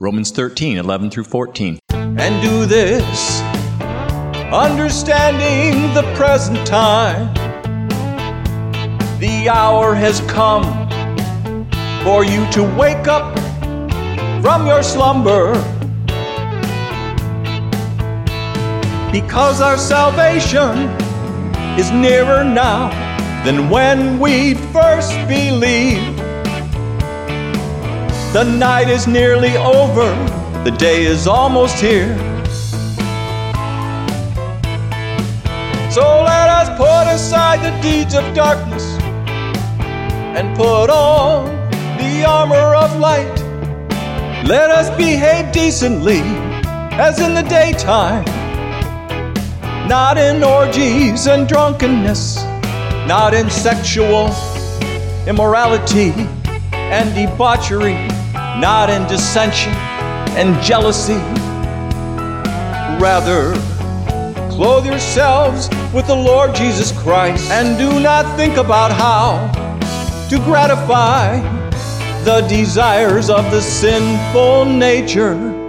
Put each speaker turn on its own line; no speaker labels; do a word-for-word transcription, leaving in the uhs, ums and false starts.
Romans thirteen, eleven through fourteen.
And do this, understanding the present time. The hour has come for you to wake up from your slumber, because our salvation is nearer now than when we first believed. The night is nearly over, the day is almost here. So let us put aside the deeds of darkness and put on the armor of light. Let us behave decently as in the daytime, not in orgies and drunkenness, not in sexual immorality and debauchery, not in dissension and jealousy. Rather, clothe yourselves with the Lord Jesus Christ, and do not think about how to gratify the desires of the sinful nature.